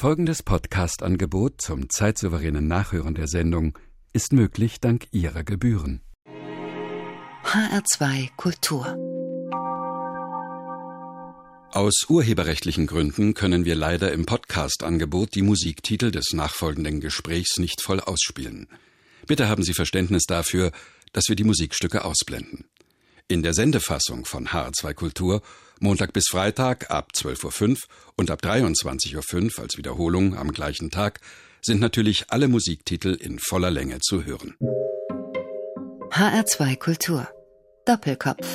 Folgendes Podcast-Angebot zum zeitsouveränen Nachhören der Sendung ist möglich dank Ihrer Gebühren. HR2 Kultur. Aus urheberrechtlichen Gründen können wir leider im Podcast-Angebot die Musiktitel des nachfolgenden Gesprächs nicht voll ausspielen. Bitte haben Sie Verständnis dafür, dass wir die Musikstücke ausblenden. In der Sendefassung von HR2 Kultur Montag bis Freitag ab 12.05 Uhr und ab 23.05 Uhr als Wiederholung am gleichen Tag sind natürlich alle Musiktitel in voller Länge zu hören. HR2 Kultur. Doppelkopf.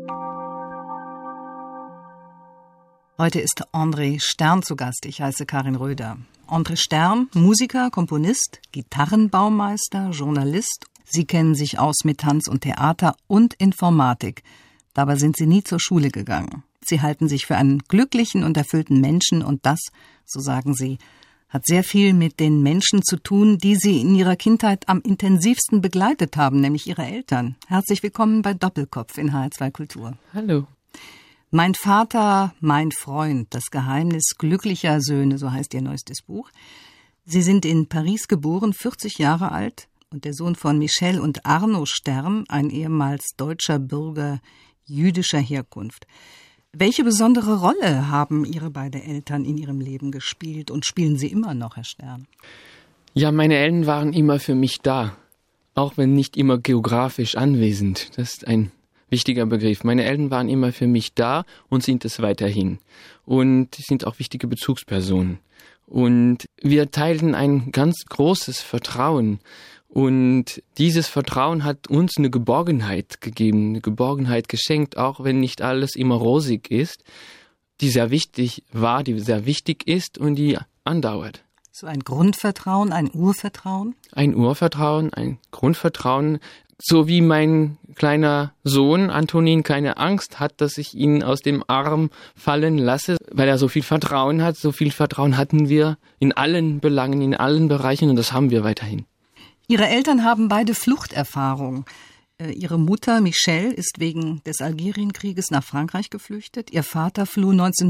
Heute ist André Stern zu Gast. Ich heiße Karin Röder. André Stern, Musiker, Komponist, Gitarrenbaumeister, Journalist. Sie kennen sich aus mit Tanz und Theater und Informatik. Dabei sind Sie nie zur Schule gegangen. Sie halten sich für einen glücklichen und erfüllten Menschen und das, so sagen Sie, hat sehr viel mit den Menschen zu tun, die Sie in Ihrer Kindheit am intensivsten begleitet haben, nämlich Ihre Eltern. Herzlich willkommen bei Doppelkopf in HR2 Kultur. Hallo. Mein Vater, mein Freund, das Geheimnis glücklicher Söhne, so heißt Ihr neuestes Buch. Sie sind in Paris geboren, 40 Jahre alt und der Sohn von Michel und Arno Stern, ein ehemals deutscher Bürger jüdischer Herkunft. Welche besondere Rolle haben Ihre beiden Eltern in Ihrem Leben gespielt und spielen sie immer noch, Herr Stern? Ja, meine Eltern waren immer für mich da, auch wenn nicht immer geografisch anwesend. Das ist ein wichtiger Begriff. Meine Eltern waren immer für mich da und sind es weiterhin. Und sie sind auch wichtige Bezugspersonen. Und wir teilten ein ganz großes Vertrauen. Und dieses Vertrauen hat uns eine Geborgenheit gegeben, eine Geborgenheit geschenkt, auch wenn nicht alles immer rosig ist, die sehr wichtig war, die sehr wichtig ist und die andauert. So ein Grundvertrauen, ein Urvertrauen? Ein Urvertrauen, ein Grundvertrauen, so wie mein kleiner Sohn Antonin keine Angst hat, dass ich ihn aus dem Arm fallen lasse, weil er so viel Vertrauen hat. So viel Vertrauen hatten wir in allen Belangen, in allen Bereichen und das haben wir weiterhin. Ihre Eltern haben beide Fluchterfahrung. Ihre Mutter Michelle ist wegen des Algerienkrieges nach Frankreich geflüchtet. Ihr Vater floh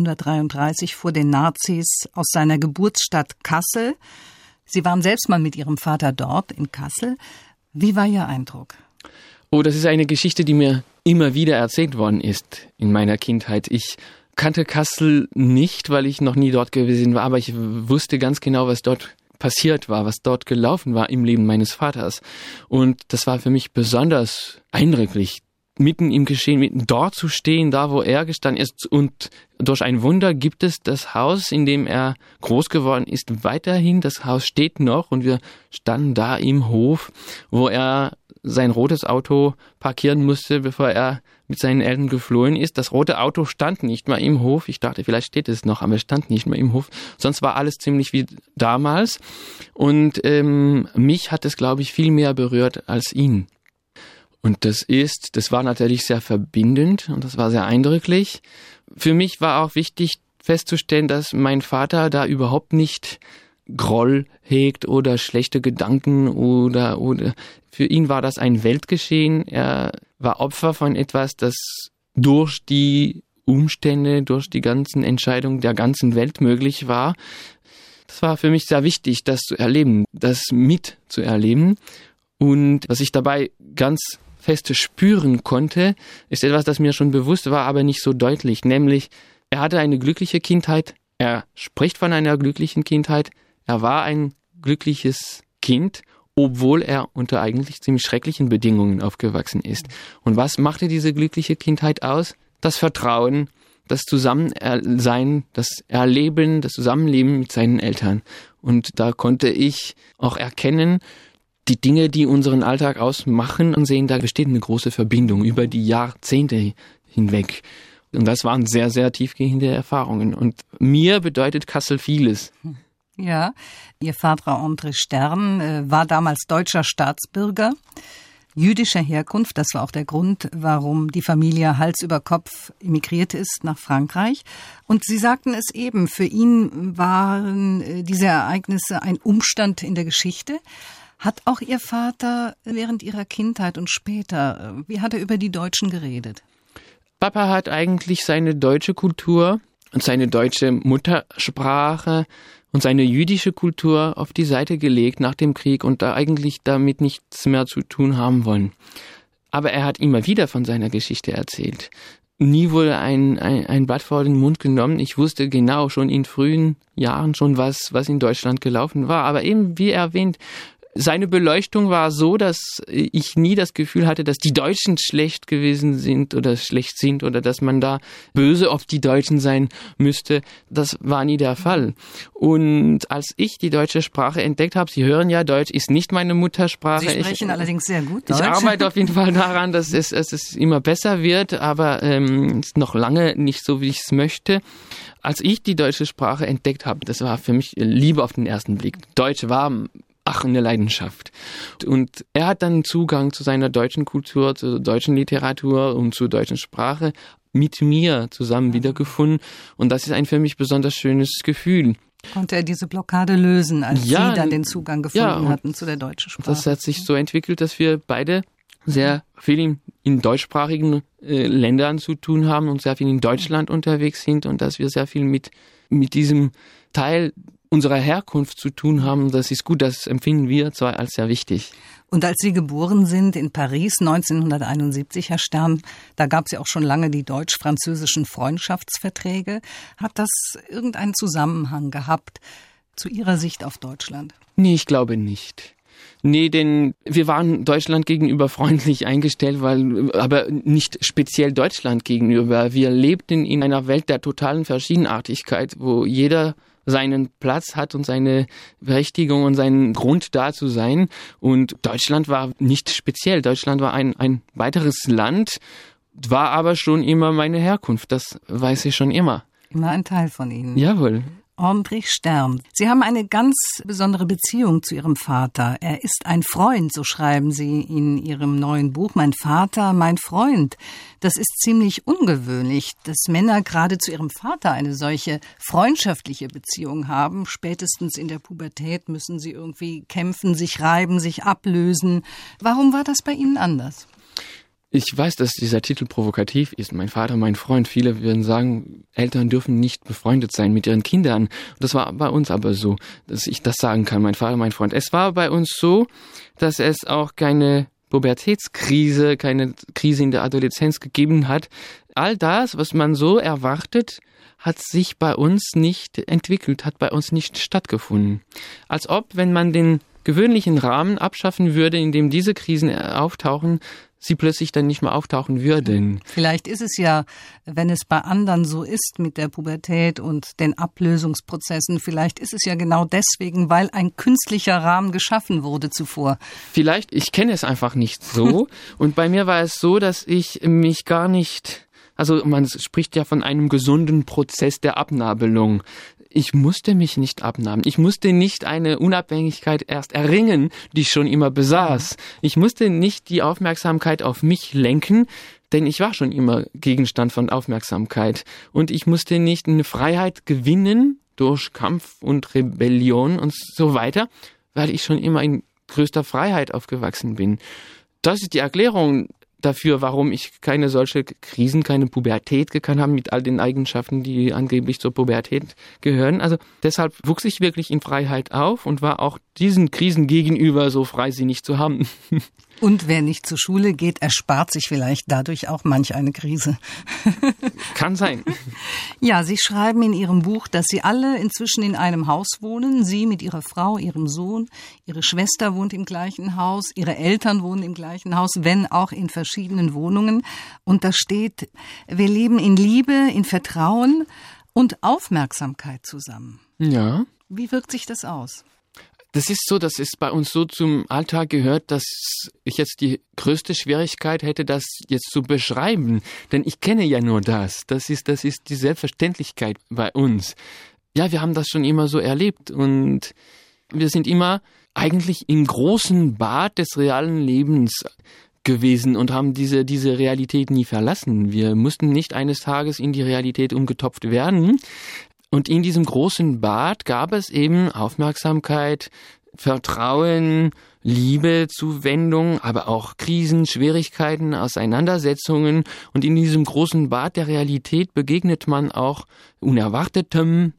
1933 vor den Nazis aus seiner Geburtsstadt Kassel. Sie waren selbst mal mit ihrem Vater dort in Kassel. Wie war Ihr Eindruck? Oh, das ist eine Geschichte, die mir immer wieder erzählt worden ist in meiner Kindheit. Ich kannte Kassel nicht, weil ich noch nie dort gewesen war, aber ich wusste ganz genau, was dort passiert war, was dort gelaufen war im Leben meines Vaters. Und das war für mich besonders eindrücklich, mitten im Geschehen, mitten dort zu stehen, da wo er gestanden ist. Und durch ein Wunder gibt es das Haus, in dem er groß geworden ist, weiterhin. Das Haus steht noch und wir standen da im Hof, wo er sein rotes Auto parkieren musste, bevor er mit seinen Eltern geflohen ist. Das rote Auto stand nicht mehr im Hof. Ich dachte, vielleicht steht es noch, aber es stand nicht mehr im Hof. Sonst war alles ziemlich wie damals. Und mich hat es, glaube ich, viel mehr berührt als ihn. Und das war natürlich sehr verbindend und das war sehr eindrücklich. Für mich war auch wichtig festzustellen, dass mein Vater da überhaupt nicht Groll hegt oder schlechte Gedanken oder für ihn war das ein Weltgeschehen. Er war Opfer von etwas, das durch die Umstände, durch die ganzen Entscheidungen der ganzen Welt möglich war. Das war für mich sehr wichtig, das zu erleben, das mitzuerleben. Und was ich dabei ganz fest spüren konnte, ist etwas, das mir schon bewusst war, aber nicht so deutlich. Nämlich, er hatte eine glückliche Kindheit, er spricht von einer glücklichen Kindheit, er war ein glückliches Kind, obwohl er unter eigentlich ziemlich schrecklichen Bedingungen aufgewachsen ist. Und was machte diese glückliche Kindheit aus? Das Vertrauen, das Zusammensein, das Erleben, das Zusammenleben mit seinen Eltern. Und da konnte ich auch erkennen, die Dinge, die unseren Alltag ausmachen, und sehen, da besteht eine große Verbindung über die Jahrzehnte hinweg. Und das waren sehr, sehr tiefgehende Erfahrungen. Und mir bedeutet Kassel vieles. Ja, Ihr Vater André Stern war damals deutscher Staatsbürger, jüdischer Herkunft. Das war auch der Grund, warum die Familie Hals über Kopf emigriert ist nach Frankreich. Und Sie sagten es eben, für ihn waren diese Ereignisse ein Umstand in der Geschichte. Hat auch Ihr Vater während Ihrer Kindheit und später, wie hat er über die Deutschen geredet? Papa hat eigentlich seine deutsche Kultur und seine deutsche Muttersprache und seine jüdische Kultur auf die Seite gelegt nach dem Krieg und da eigentlich damit nichts mehr zu tun haben wollen. Aber er hat immer wieder von seiner Geschichte erzählt. Nie wurde ein Blatt vor den Mund genommen. Ich wusste genau schon in frühen Jahren schon, was in Deutschland gelaufen war. Aber eben, wie erwähnt, seine Beleuchtung war so, dass ich nie das Gefühl hatte, dass die Deutschen schlecht gewesen sind oder schlecht sind oder dass man da böse auf die Deutschen sein müsste. Das war nie der Fall. Und als ich die deutsche Sprache entdeckt habe, Sie hören ja, Deutsch ist nicht meine Muttersprache. Sie sprechen allerdings sehr gut Deutsch. Ich arbeite auf jeden Fall daran, dass es immer besser wird, aber ist noch lange nicht so, wie ich es möchte. Als ich die deutsche Sprache entdeckt habe, das war für mich Liebe auf den ersten Blick. Deutsch war eine Leidenschaft. Und er hat dann Zugang zu seiner deutschen Kultur, zur deutschen Literatur und zur deutschen Sprache mit mir zusammen wiedergefunden. Und das ist ein für mich besonders schönes Gefühl. Konnte er diese Blockade lösen, als Sie dann den Zugang gefunden hatten zu der deutschen Sprache? Das hat sich so entwickelt, dass wir beide sehr viel in deutschsprachigen Ländern zu tun haben und sehr viel in Deutschland unterwegs sind und dass wir sehr viel mit diesem Teil unserer Herkunft zu tun haben. Das ist gut, das empfinden wir zwar als sehr wichtig. Und als Sie geboren sind in Paris 1971, Herr Stern, da gab es ja auch schon lange die deutsch-französischen Freundschaftsverträge. Hat das irgendeinen Zusammenhang gehabt zu Ihrer Sicht auf Deutschland? Nee, ich glaube nicht. Nee, denn wir waren Deutschland gegenüber freundlich eingestellt, aber nicht speziell Deutschland gegenüber. Wir lebten in einer Welt der totalen Verschiedenartigkeit, wo jeder seinen Platz hat und seine Berechtigung und seinen Grund da zu sein. Und Deutschland war nicht speziell. Deutschland war ein weiteres Land, war aber schon immer meine Herkunft. Das weiß ich schon immer. Immer ein Teil von Ihnen. Jawohl. André Stern. Sie haben eine ganz besondere Beziehung zu Ihrem Vater. Er ist ein Freund, so schreiben Sie in Ihrem neuen Buch, Mein Vater, mein Freund. Das ist ziemlich ungewöhnlich, dass Männer gerade zu ihrem Vater eine solche freundschaftliche Beziehung haben. Spätestens in der Pubertät müssen sie irgendwie kämpfen, sich reiben, sich ablösen. Warum war das bei Ihnen anders? Ich weiß, dass dieser Titel provokativ ist. Mein Vater, mein Freund. Viele würden sagen, Eltern dürfen nicht befreundet sein mit ihren Kindern. Das war bei uns aber so, dass ich das sagen kann. Mein Vater, mein Freund. Es war bei uns so, dass es auch keine Pubertätskrise, keine Krise in der Adoleszenz gegeben hat. All das, was man so erwartet, hat sich bei uns nicht entwickelt, hat bei uns nicht stattgefunden. Als ob, wenn man den gewöhnlichen Rahmen abschaffen würde, in dem diese Krisen auftauchen, sie plötzlich dann nicht mehr auftauchen würden. Vielleicht ist es ja, wenn es bei anderen so ist mit der Pubertät und den Ablösungsprozessen, vielleicht ist es ja genau deswegen, weil ein künstlicher Rahmen geschaffen wurde zuvor. Vielleicht, ich kenne es einfach nicht so. Und bei mir war es so, dass ich mich gar nicht, also man spricht ja von einem gesunden Prozess der Abnabelung. Ich musste mich nicht abnabeln. Ich musste nicht eine Unabhängigkeit erst erringen, die ich schon immer besaß. Ich musste nicht die Aufmerksamkeit auf mich lenken, denn ich war schon immer Gegenstand von Aufmerksamkeit. Und ich musste nicht eine Freiheit gewinnen durch Kampf und Rebellion und so weiter, weil ich schon immer in größter Freiheit aufgewachsen bin. Das ist die Erklärung dafür, warum ich keine solche Krisen, keine Pubertät gekannt habe mit all den Eigenschaften, die angeblich zur Pubertät gehören. Also deshalb wuchs ich wirklich in Freiheit auf und war auch diesen Krisen gegenüber so freisinnig zu haben. Und wer nicht zur Schule geht, erspart sich vielleicht dadurch auch manch eine Krise. Kann sein. Ja, Sie schreiben in Ihrem Buch, dass Sie alle inzwischen in einem Haus wohnen. Sie mit Ihrer Frau, Ihrem Sohn, Ihre Schwester wohnt im gleichen Haus, Ihre Eltern wohnen im gleichen Haus, wenn auch in verschiedenen Wohnungen. Und da steht, wir leben in Liebe, in Vertrauen und Aufmerksamkeit zusammen. Ja. Wie wirkt sich das aus? Das ist so, dass es bei uns so zum Alltag gehört, dass ich jetzt die größte Schwierigkeit hätte, das jetzt zu beschreiben. Denn ich kenne ja nur das. Das ist die Selbstverständlichkeit bei uns. Ja, wir haben das schon immer so erlebt und wir sind immer eigentlich im großen Bad des realen Lebens gewesen und haben diese Realität nie verlassen. Wir mussten nicht eines Tages in die Realität umgetopft werden. Und in diesem großen Bad gab es eben Aufmerksamkeit, Vertrauen, Liebe, Zuwendung, aber auch Krisen, Schwierigkeiten, Auseinandersetzungen. Und in diesem großen Bad der Realität begegnet man auch Unerwartetem,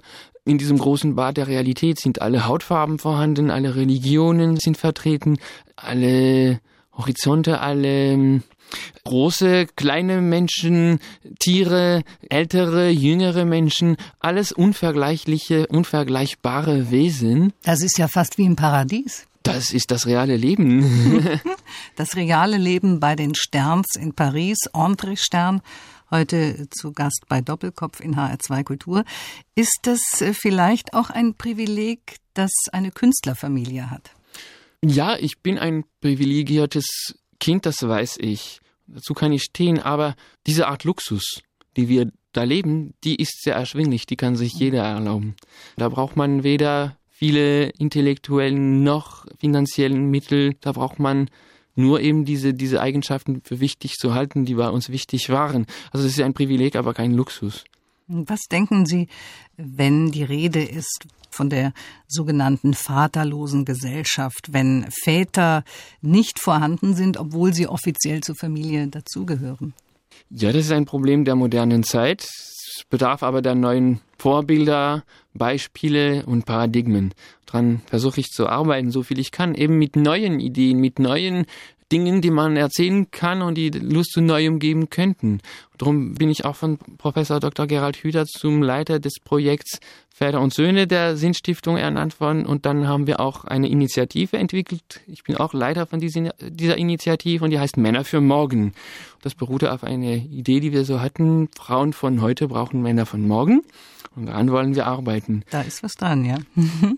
In diesem großen Bad der Realität sind alle Hautfarben vorhanden, alle Religionen sind vertreten, alle Horizonte, alle große, kleine Menschen, Tiere, ältere, jüngere Menschen, alles unvergleichliche, unvergleichbare Wesen. Das ist ja fast wie im Paradies. Das ist das reale Leben. Das reale Leben bei den Sterns in Paris, André Stern, heute zu Gast bei Doppelkopf in HR2 Kultur. Ist das vielleicht auch ein Privileg, das eine Künstlerfamilie hat? Ja, ich bin ein privilegiertes Kind, das weiß ich. Dazu kann ich stehen, aber diese Art Luxus, die wir da leben, die ist sehr erschwinglich, die kann sich jeder erlauben. Da braucht man weder viele intellektuellen noch finanziellen Mittel, da braucht man nur eben diese Eigenschaften für wichtig zu halten, die bei uns wichtig waren. Also es ist ein Privileg, aber kein Luxus. Was denken Sie, wenn die Rede ist von der sogenannten vaterlosen Gesellschaft, wenn Väter nicht vorhanden sind, obwohl sie offiziell zur Familie dazugehören? Ja, das ist ein Problem der modernen Zeit. Es bedarf aber der neuen Vorbilder, Beispiele und Paradigmen. Daran versuche ich zu arbeiten, so viel ich kann, eben mit neuen Ideen, mit neuen Dingen, die man erzählen kann und die Lust zu Neuem geben könnten. Darum bin ich auch von Professor Dr. Gerald Hüther zum Leiter des Projekts Väter und Söhne der Sinnstiftung ernannt worden. Und dann haben wir auch eine Initiative entwickelt. Ich bin auch Leiter von dieser Initiative und die heißt Männer für morgen. Das beruhte auf eine Idee, die wir so hatten. Frauen von heute brauchen Männer von morgen. Und daran wollen wir arbeiten. Da ist was dran, ja.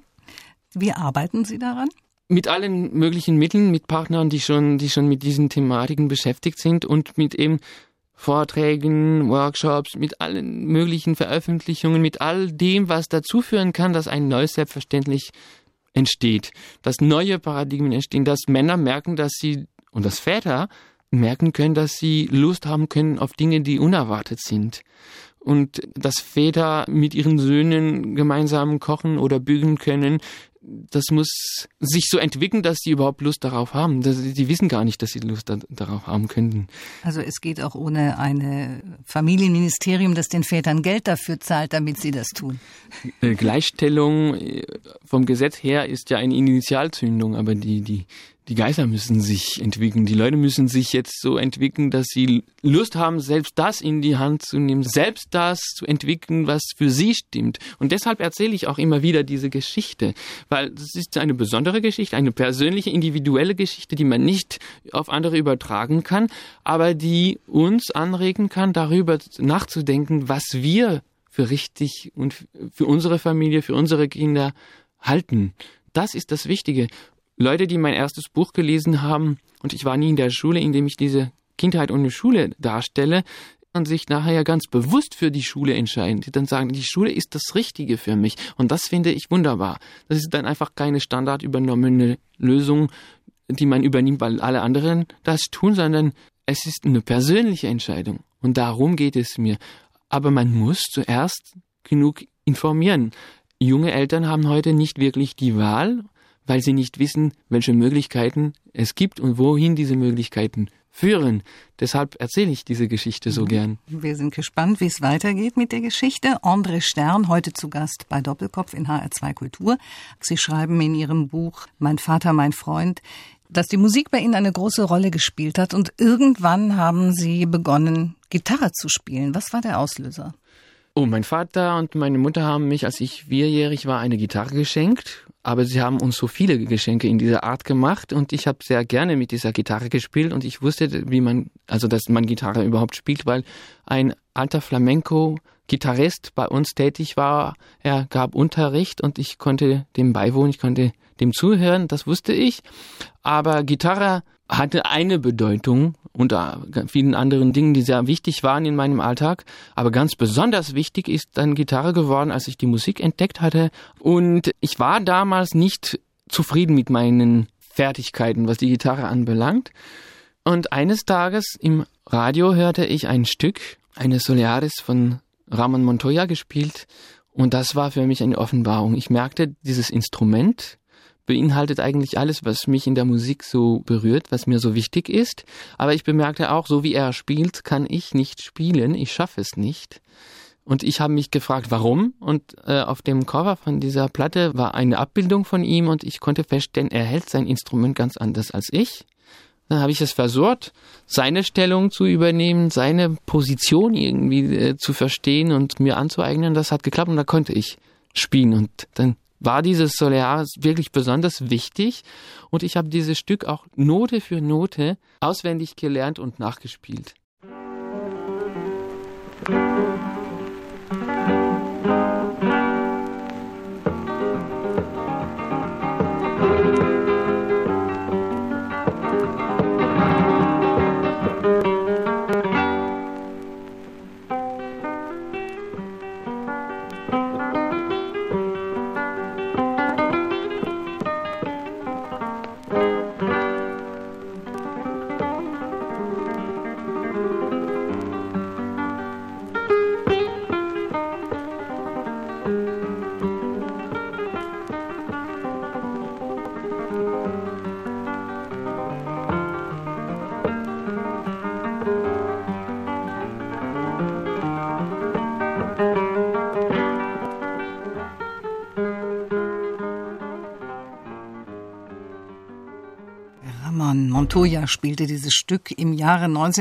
Wie arbeiten Sie daran? Mit allen möglichen Mitteln, mit Partnern, die schon mit diesen Thematiken beschäftigt sind und mit eben Vorträgen, Workshops, mit allen möglichen Veröffentlichungen, mit all dem, was dazu führen kann, dass ein neues Selbstverständlich entsteht. Dass neue Paradigmen entstehen, dass Männer merken, dass sie, und dass Väter merken können, dass sie Lust haben können auf Dinge, die unerwartet sind. Und dass Väter mit ihren Söhnen gemeinsam kochen oder bügeln können, das muss sich so entwickeln, dass sie überhaupt Lust darauf haben. Die wissen gar nicht, dass sie Lust darauf haben könnten. Also es geht auch ohne ein Familienministerium, das den Vätern Geld dafür zahlt, damit sie das tun. Gleichstellung vom Gesetz her ist ja eine Initialzündung, aber die Geister müssen sich entwickeln. Die Leute müssen sich jetzt so entwickeln, dass sie Lust haben, selbst das in die Hand zu nehmen, selbst das zu entwickeln, was für sie stimmt. Und deshalb erzähle ich auch immer wieder diese Geschichte, weil das ist eine besondere Geschichte, eine persönliche, individuelle Geschichte, die man nicht auf andere übertragen kann, aber die uns anregen kann, darüber nachzudenken, was wir für richtig und für unsere Familie, für unsere Kinder halten. Das ist das Wichtige. Leute, die mein erstes Buch gelesen haben, und ich war nie in der Schule, in dem ich diese Kindheit ohne Schule darstelle, und sich nachher ganz bewusst für die Schule entscheiden, die dann sagen, die Schule ist das Richtige für mich. Und das finde ich wunderbar. Das ist dann einfach keine standardübernommene Lösung, die man übernimmt, weil alle anderen das tun, sondern es ist eine persönliche Entscheidung. Und darum geht es mir. Aber man muss zuerst genug informieren. Junge Eltern haben heute nicht wirklich die Wahl, weil sie nicht wissen, welche Möglichkeiten es gibt und wohin diese Möglichkeiten führen. Deshalb erzähle ich diese Geschichte so gern. Wir sind gespannt, wie es weitergeht mit der Geschichte. André Stern, heute zu Gast bei Doppelkopf in HR2 Kultur. Sie schreiben in Ihrem Buch Mein Vater, mein Freund, dass die Musik bei Ihnen eine große Rolle gespielt hat und irgendwann haben Sie begonnen, Gitarre zu spielen. Was war der Auslöser? Oh, mein Vater und meine Mutter haben mich, als ich 4-jährig war, eine Gitarre geschenkt. Aber sie haben uns so viele Geschenke in dieser Art gemacht und ich habe sehr gerne mit dieser Gitarre gespielt und ich wusste, dass man Gitarre überhaupt spielt, weil ein alter Flamenco-Gitarrist bei uns tätig war. Er gab Unterricht und ich konnte dem beiwohnen, ich konnte dem zuhören, das wusste ich. Aber Gitarre hatte eine Bedeutung unter vielen anderen Dingen, die sehr wichtig waren in meinem Alltag. Aber ganz besonders wichtig ist dann Gitarre geworden, als ich die Musik entdeckt hatte. Und ich war damals nicht zufrieden mit meinen Fertigkeiten, was die Gitarre anbelangt. Und eines Tages im Radio hörte ich ein Stück, eine Soleares von Ramon Montoya gespielt. Und das war für mich eine Offenbarung. Ich merkte, dieses Instrument beinhaltet eigentlich alles, was mich in der Musik so berührt, was mir so wichtig ist. Aber ich bemerkte auch, so wie er spielt, kann ich nicht spielen. Ich schaffe es nicht. Und ich habe mich gefragt, warum? Und auf dem Cover von dieser Platte war eine Abbildung von ihm und ich konnte feststellen, er hält sein Instrument ganz anders als ich. Dann habe ich es versucht, seine Stellung zu übernehmen, seine Position irgendwie zu verstehen und mir anzueignen. Das hat geklappt und da konnte ich spielen. Und dann war dieses Solaris wirklich besonders wichtig und ich habe dieses Stück auch Note für Note auswendig gelernt und nachgespielt. Montoya spielte dieses Stück im Jahre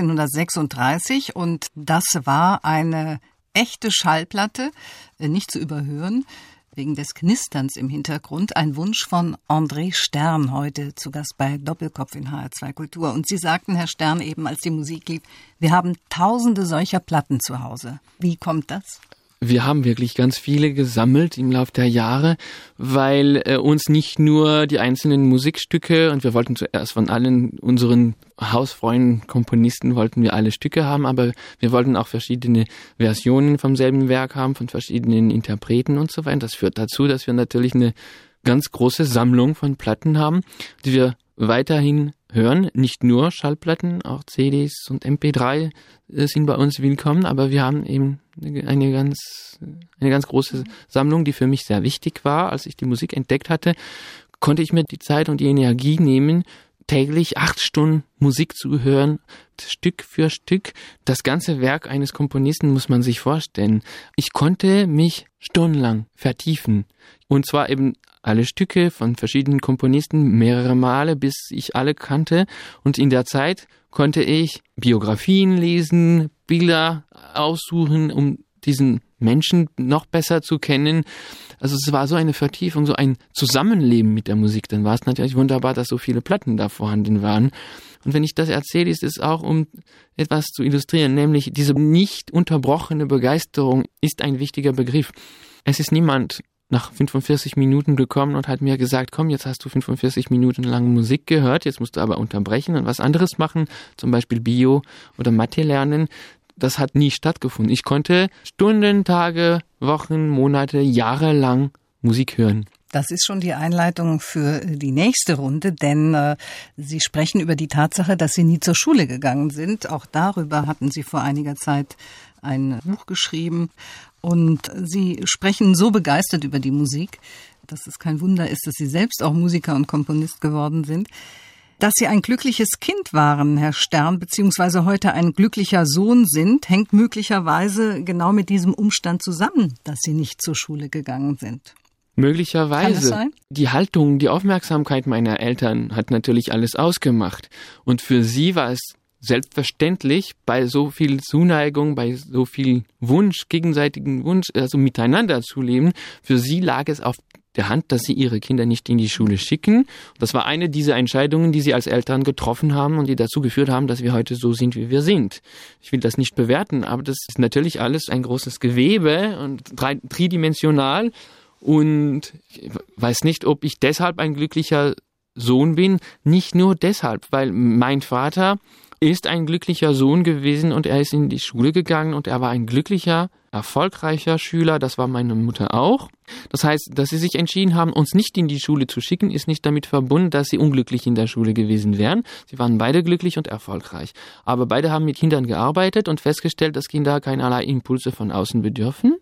1936 und das war eine echte Schallplatte, nicht zu überhören, wegen des Knisterns im Hintergrund. Ein Wunsch von André Stern, heute zu Gast bei Doppelkopf in HR2 Kultur. Und Sie sagten, Herr Stern, eben als die Musik lief, wir haben tausende solcher Platten zu Hause. Wie kommt das? Wir haben wirklich ganz viele gesammelt im Laufe der Jahre, weil uns nicht nur die einzelnen Musikstücke, und wir wollten zuerst von allen unseren Hausfreunden, Komponisten, wollten wir alle Stücke haben, aber wir wollten auch verschiedene Versionen vom selben Werk haben, von verschiedenen Interpreten und so weiter. Das führt dazu, dass wir natürlich eine ganz große Sammlung von Platten haben, die wir weiterhin hören. Nicht nur Schallplatten, auch CDs und MP3 sind bei uns willkommen, aber wir haben eben eine ganz große Sammlung, die für mich sehr wichtig war. Als ich die Musik entdeckt hatte, konnte ich mir die Zeit und die Energie nehmen, täglich 8 Stunden Musik zu hören, Stück für Stück. Das ganze Werk eines Komponisten muss man sich vorstellen. Ich konnte mich stundenlang vertiefen. Und zwar eben alle Stücke von verschiedenen Komponisten mehrere Male, bis ich alle kannte. Und in der Zeit konnte ich Biografien lesen, Bilder aussuchen, um diesen Menschen noch besser zu kennen. Also es war so eine Vertiefung, so ein Zusammenleben mit der Musik. Dann war es natürlich wunderbar, dass so viele Platten da vorhanden waren. Und wenn ich das erzähle, ist es auch, um etwas zu illustrieren, nämlich diese nicht unterbrochene Begeisterung ist ein wichtiger Begriff. Es ist niemand nach 45 Minuten gekommen und hat mir gesagt, komm, jetzt hast du 45 Minuten lang Musik gehört, jetzt musst du aber unterbrechen und was anderes machen, zum Beispiel Bio oder Mathe lernen. Das hat nie stattgefunden. Ich konnte Stunden, Tage, Wochen, Monate, Jahre lang Musik hören. Das ist schon die Einleitung für die nächste Runde, denn Sie sprechen über die Tatsache, dass Sie nie zur Schule gegangen sind. Auch darüber hatten Sie vor einiger Zeit ein Buch geschrieben. Und Sie sprechen so begeistert über die Musik, dass es kein Wunder ist, dass Sie selbst auch Musiker und Komponist geworden sind. Dass Sie ein glückliches Kind waren, Herr Stern, beziehungsweise heute ein glücklicher Sohn sind, hängt möglicherweise genau mit diesem Umstand zusammen, dass Sie nicht zur Schule gegangen sind. Möglicherweise. Kann das sein? Die Haltung, die Aufmerksamkeit meiner Eltern hat natürlich alles ausgemacht. Und für sie war es selbstverständlich, bei so viel Zuneigung, bei so viel Wunsch, gegenseitigen Wunsch, also miteinander zu leben, für sie lag es auf der Hand, dass sie ihre Kinder nicht in die Schule schicken. Das war eine dieser Entscheidungen, die sie als Eltern getroffen haben und die dazu geführt haben, dass wir heute so sind, wie wir sind. Ich will das nicht bewerten, aber das ist natürlich alles ein großes Gewebe und dreidimensional. Und ich weiß nicht, ob ich deshalb ein glücklicher Sohn bin. Nicht nur deshalb, weil mein Vater ist ein glücklicher Sohn gewesen und er ist in die Schule gegangen und er war ein glücklicher, erfolgreicher Schüler. Das war meine Mutter auch. Das heißt, dass sie sich entschieden haben, uns nicht in die Schule zu schicken, ist nicht damit verbunden, dass sie unglücklich in der Schule gewesen wären. Sie waren beide glücklich und erfolgreich. Aber beide haben mit Kindern gearbeitet und festgestellt, dass Kinder keinerlei Impulse von außen bedürfen.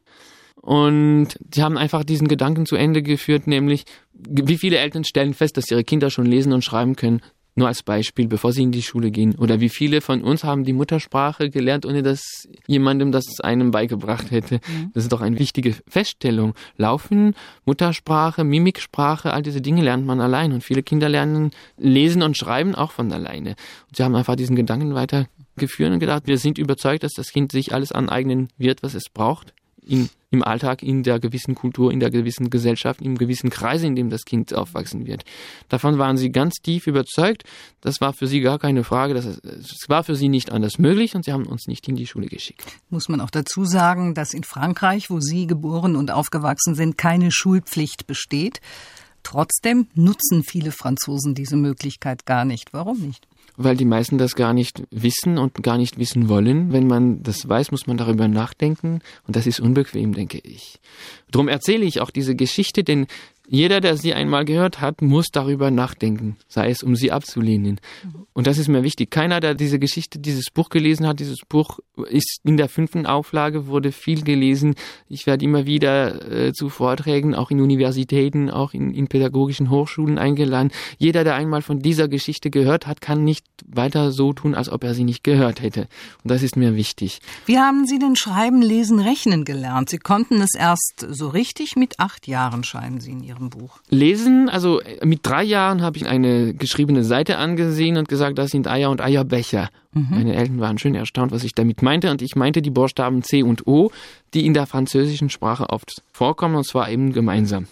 Und sie haben einfach diesen Gedanken zu Ende geführt, nämlich wie viele Eltern stellen fest, dass ihre Kinder schon lesen und schreiben können, Nur als Beispiel, bevor sie in die Schule gehen. Oder wie viele von uns haben die Muttersprache gelernt, ohne dass jemandem das einem beigebracht hätte. Das ist doch eine wichtige Feststellung. Laufen, Muttersprache, Mimiksprache, all diese Dinge lernt man allein. Und viele Kinder lernen lesen und schreiben auch von alleine. Und sie haben einfach diesen Gedanken weitergeführt und gedacht, wir sind überzeugt, dass das Kind sich alles aneignen wird, was es braucht. Im Alltag, in der gewissen Kultur, in der gewissen Gesellschaft, im gewissen Kreis, in dem das Kind aufwachsen wird. Davon waren sie ganz tief überzeugt. Das war für sie gar keine Frage. Es war für sie nicht anders möglich und sie haben uns nicht in die Schule geschickt. Muss man auch dazu sagen, dass in Frankreich, wo Sie geboren und aufgewachsen sind, keine Schulpflicht besteht. Trotzdem nutzen viele Franzosen diese Möglichkeit gar nicht. Warum nicht? Weil die meisten das gar nicht wissen und gar nicht wissen wollen. Wenn man das weiß, muss man darüber nachdenken und das ist unbequem, denke ich. Darum erzähle ich auch diese Geschichte, denn jeder, der sie einmal gehört hat, muss darüber nachdenken, sei es, um sie abzulehnen. Und das ist mir wichtig. Keiner, der diese Geschichte, dieses Buch gelesen hat, dieses Buch ist in der 5. Auflage, wurde viel gelesen. Ich werde immer wieder zu Vorträgen, auch in Universitäten, auch in pädagogischen Hochschulen eingeladen. Jeder, der einmal von dieser Geschichte gehört hat, kann nicht weiter so tun, als ob er sie nicht gehört hätte. Und das ist mir wichtig. Wie haben Sie denn Schreiben, Lesen, Rechnen gelernt? Sie konnten es erst so richtig mit 8 Jahren, scheinen Sie in Ihrem Buch. Lesen, also mit 3 Jahren habe ich eine geschriebene Seite angesehen und gesagt, das sind Eier und Eierbecher. Meine Eltern waren schön erstaunt, was ich damit meinte. Und ich meinte die Buchstaben C und O, die in der französischen Sprache oft vorkommen, und zwar eben gemeinsam.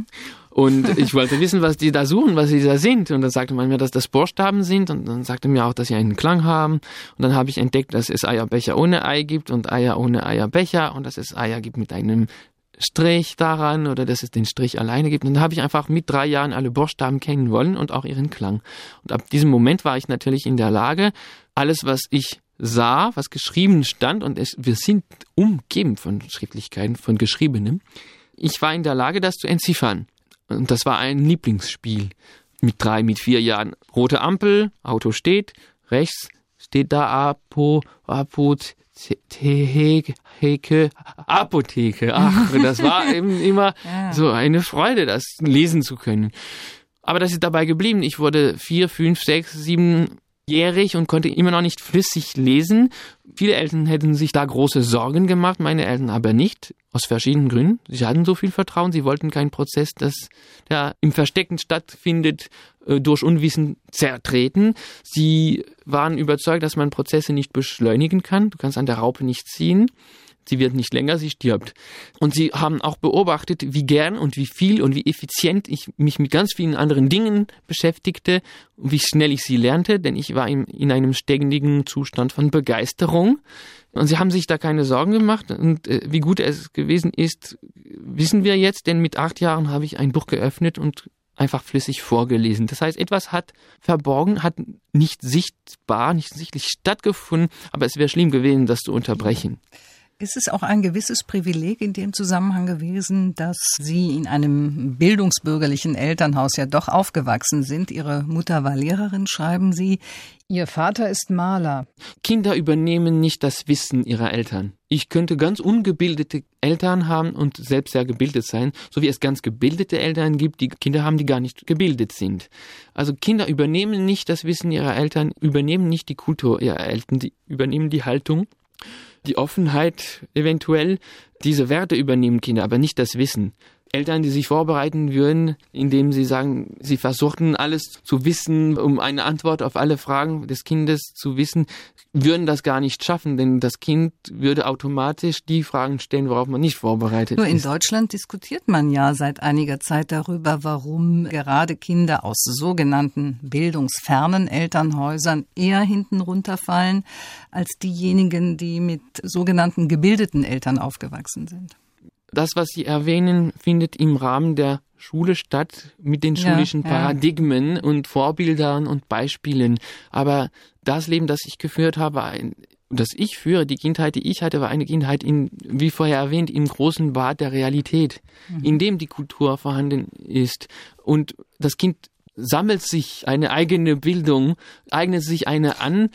Und ich wollte wissen, was die da suchen, was sie da sind. Und dann sagte man mir, dass das Buchstaben sind. Und dann sagte mir auch, dass sie einen Klang haben. Und dann habe ich entdeckt, dass es Eierbecher ohne Ei gibt und Eier ohne Eierbecher. Und dass es Eier gibt mit einem Strich daran oder dass es den Strich alleine gibt. Und dann habe ich einfach mit 3 Jahren alle Buchstaben kennen wollen und auch ihren Klang. Und ab diesem Moment war ich natürlich in der Lage, alles, was ich sah, was geschrieben stand, und wir sind umgeben von Schriftlichkeiten, von Geschriebenem, ich war in der Lage, das zu entziffern. Und das war ein Lieblingsspiel. Mit 3, mit 4 Jahren. Rote Ampel, Auto steht, rechts steht da Apotheke. Ach, das war eben immer so eine Freude, das lesen zu können. Aber das ist dabei geblieben. Ich wurde 4, 5, 6, 7-jährig und konnte immer noch nicht flüssig lesen. Viele Eltern hätten sich da große Sorgen gemacht, meine Eltern aber nicht, aus verschiedenen Gründen. Sie hatten so viel Vertrauen, sie wollten keinen Prozess, der im Verstecken stattfindet, durch Unwissen zertreten. Sie waren überzeugt, dass man Prozesse nicht beschleunigen kann. Du kannst an der Raupe nicht ziehen. Sie wird nicht länger, sie stirbt. Und sie haben auch beobachtet, wie gern und wie viel und wie effizient ich mich mit ganz vielen anderen Dingen beschäftigte und wie schnell ich sie lernte, denn ich war in einem ständigen Zustand von Begeisterung. Und sie haben sich da keine Sorgen gemacht. Und wie gut es gewesen ist, wissen wir jetzt, denn mit 8 Jahren habe ich ein Buch geöffnet und einfach flüssig vorgelesen. Das heißt, etwas hat verborgen, hat nicht sichtbar, nicht sichtlich stattgefunden, aber es wäre schlimm gewesen, das zu unterbrechen. Ist es auch ein gewisses Privileg in dem Zusammenhang gewesen, dass Sie in einem bildungsbürgerlichen Elternhaus ja doch aufgewachsen sind? Ihre Mutter war Lehrerin, schreiben Sie. Ihr Vater ist Maler. Kinder übernehmen nicht das Wissen ihrer Eltern. Ich könnte ganz ungebildete Eltern haben und selbst sehr gebildet sein, so wie es ganz gebildete Eltern gibt, die Kinder haben, die gar nicht gebildet sind. Also Kinder übernehmen nicht das Wissen ihrer Eltern, übernehmen nicht die Kultur ihrer Eltern, die übernehmen die Haltung. Die Offenheit eventuell, diese Werte übernehmen Kinder, aber nicht das Wissen. Eltern, die sich vorbereiten würden, indem sie sagen, sie versuchten alles zu wissen, um eine Antwort auf alle Fragen des Kindes zu wissen, würden das gar nicht schaffen, denn das Kind würde automatisch die Fragen stellen, worauf man nicht vorbereitet ist. Nur in Deutschland diskutiert man ja seit einiger Zeit darüber, warum gerade Kinder aus sogenannten bildungsfernen Elternhäusern eher hinten runterfallen als diejenigen, die mit sogenannten gebildeten Eltern aufgewachsen sind. Das, was Sie erwähnen, findet im Rahmen der Schule statt mit den schulischen Paradigmen und Vorbildern und Beispielen. Aber das Leben, das ich geführt habe, die Kindheit, die ich hatte, war eine Kindheit, wie vorher erwähnt, im großen Bad der Realität, in dem die Kultur vorhanden ist. Und das Kind sammelt sich eine eigene Bildung, eignet sich eine an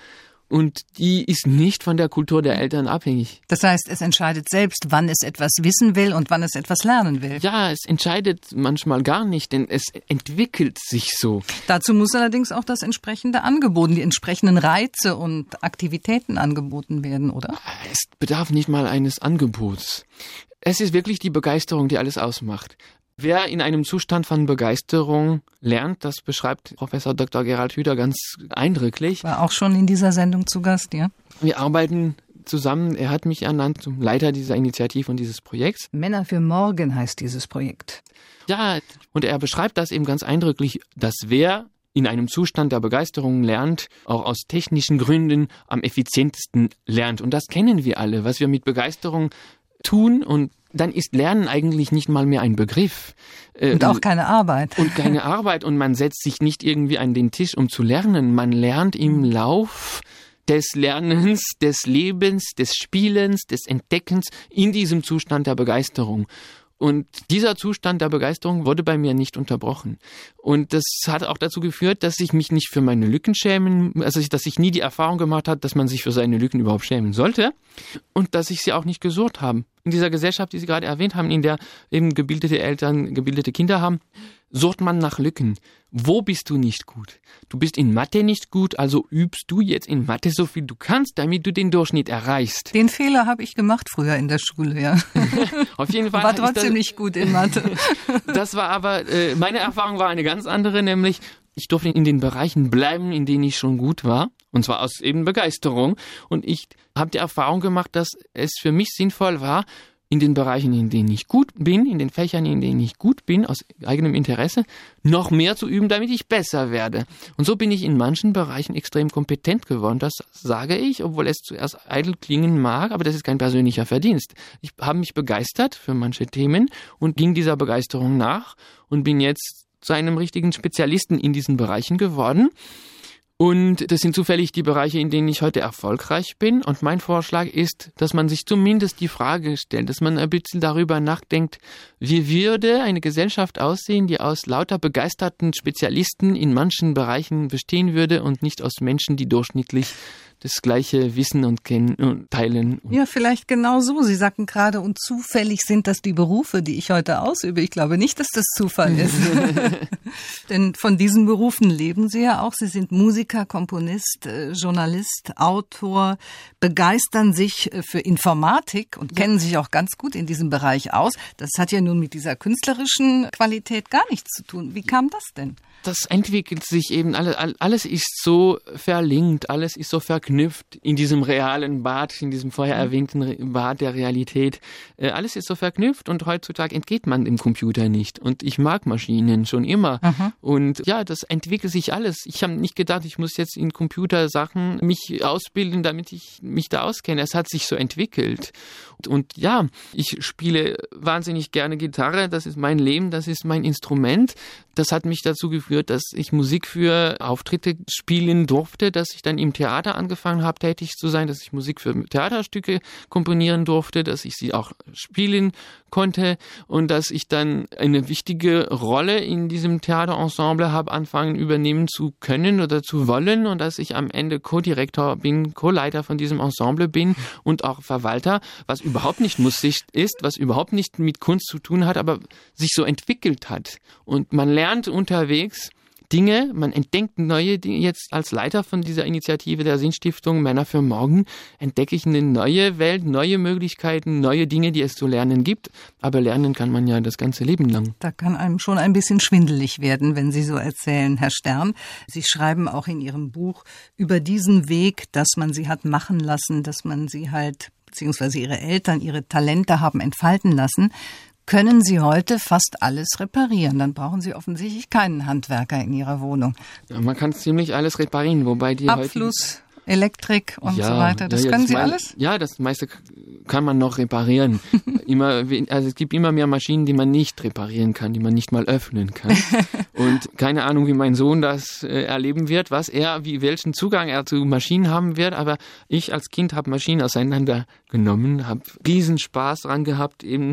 Und die ist nicht von der Kultur der Eltern abhängig. Das heißt, es entscheidet selbst, wann es etwas wissen will und wann es etwas lernen will. Ja, es entscheidet manchmal gar nicht, denn es entwickelt sich so. Dazu muss allerdings auch das entsprechende Angebot, die entsprechenden Reize und Aktivitäten angeboten werden, oder? Es bedarf nicht mal eines Angebots. Es ist wirklich die Begeisterung, die alles ausmacht. Wer in einem Zustand von Begeisterung lernt, das beschreibt Professor Dr. Gerald Hüder ganz eindrücklich. War auch schon in dieser Sendung zu Gast, ja? Wir arbeiten zusammen. Er hat mich ernannt zum Leiter dieser Initiative und dieses Projekts. Männer für morgen heißt dieses Projekt. Ja, und er beschreibt das eben ganz eindrücklich, dass wer in einem Zustand der Begeisterung lernt, auch aus technischen Gründen am effizientesten lernt. Und das kennen wir alle, was wir mit Begeisterung tun, und dann ist Lernen eigentlich nicht mal mehr ein Begriff. Und auch keine Arbeit. Und keine Arbeit, und man setzt sich nicht irgendwie an den Tisch, um zu lernen. Man lernt im Lauf des Lernens, des Lebens, des Spielens, des Entdeckens in diesem Zustand der Begeisterung. Und dieser Zustand der Begeisterung wurde bei mir nicht unterbrochen. Und das hat auch dazu geführt, dass ich mich nicht für meine Lücken schämen, also dass ich nie die Erfahrung gemacht habe, dass man sich für seine Lücken überhaupt schämen sollte, und dass ich sie auch nicht gesucht habe. In dieser Gesellschaft, die Sie gerade erwähnt haben, in der eben gebildete Eltern, gebildete Kinder haben, sucht man nach Lücken. Wo bist du nicht gut? Du bist in Mathe nicht gut, also übst du jetzt in Mathe so viel du kannst, damit du den Durchschnitt erreichst. Den Fehler habe ich gemacht früher in der Schule, ja. Auf jeden Fall. War trotzdem nicht gut in Mathe. Das war aber, meine Erfahrung war eine ganz andere, nämlich ich durfte in den Bereichen bleiben, in denen ich schon gut war, und zwar aus eben Begeisterung. Und ich habe die Erfahrung gemacht, dass es für mich sinnvoll war, in den Bereichen, in denen ich gut bin, in den Fächern, in denen ich gut bin, aus eigenem Interesse, noch mehr zu üben, damit ich besser werde. Und so bin ich in manchen Bereichen extrem kompetent geworden. Das sage ich, obwohl es zuerst eitel klingen mag, aber das ist kein persönlicher Verdienst. Ich habe mich begeistert für manche Themen und ging dieser Begeisterung nach und bin jetzt zu einem richtigen Spezialisten in diesen Bereichen geworden. Und das sind zufällig die Bereiche, in denen ich heute erfolgreich bin. Und mein Vorschlag ist, dass man sich zumindest die Frage stellt, dass man ein bisschen darüber nachdenkt, wie würde eine Gesellschaft aussehen, die aus lauter begeisterten Spezialisten in manchen Bereichen bestehen würde und nicht aus Menschen, die durchschnittlich das gleiche Wissen und kennen und teilen. Ja, vielleicht genau so. Sie sagten gerade, und zufällig sind das die Berufe, die ich heute ausübe. Ich glaube nicht, dass das Zufall ist. Denn von diesen Berufen leben Sie ja auch. Sie sind Musiker, Komponist, Journalist, Autor, begeistern sich für Informatik und kennen sich auch ganz gut in diesem Bereich aus. Das hat ja nun mit dieser künstlerischen Qualität gar nichts zu tun. Wie kam das denn? Das entwickelt sich eben, alles ist so verlinkt, alles ist so verknüpft in diesem realen Bad, in diesem vorher erwähnten Bad der Realität. Alles ist so verknüpft, und heutzutage entgeht man dem Computer nicht. Und ich mag Maschinen schon immer. Aha. Und ja, das entwickelt sich alles. Ich habe nicht gedacht, ich muss jetzt in Computersachen mich ausbilden, damit ich mich da auskenne. Es hat sich so entwickelt. Und ja, ich spiele wahnsinnig gerne Gitarre. Das ist mein Leben, das ist mein Instrument. Das hat mich dazu geführt, dass ich Musik für Auftritte spielen durfte, dass ich dann im Theater angefangen habe, tätig zu sein, dass ich Musik für Theaterstücke komponieren durfte, dass ich sie auch spielen konnte und dass ich dann eine wichtige Rolle in diesem Theaterensemble habe anfangen übernehmen zu können oder zu wollen, und dass ich am Ende Co-Direktor bin, Co-Leiter von diesem Ensemble bin und auch Verwalter, was überhaupt nicht Musik ist, was überhaupt nicht mit Kunst zu tun hat, aber sich so entwickelt hat. Und man lernt unterwegs Dinge, man entdeckt neue Dinge. Jetzt als Leiter von dieser Initiative der Sinnstiftung Männer für Morgen entdecke ich eine neue Welt, neue Möglichkeiten, neue Dinge, die es zu lernen gibt. Aber lernen kann man ja das ganze Leben lang. Da kann einem schon ein bisschen schwindelig werden, wenn Sie so erzählen, Herr Stern. Sie schreiben auch in Ihrem Buch über diesen Weg, dass man sie hat machen lassen, dass man sie halt, beziehungsweise Ihre Eltern, ihre Talente haben entfalten lassen. Können Sie heute fast alles reparieren? Dann brauchen Sie offensichtlich keinen Handwerker in Ihrer Wohnung. Ja, man kann ziemlich alles reparieren, wobei die Abfluss, Elektrik und so weiter, das können Sie alles? Ja, das meiste kann man noch reparieren. Also es gibt immer mehr Maschinen, die man nicht reparieren kann, die man nicht mal öffnen kann. Und keine Ahnung, wie mein Sohn das erleben wird, welchen Zugang er zu Maschinen haben wird. Aber ich als Kind habe Maschinen auseinandergenommen, habe riesen Spaß dran gehabt, eben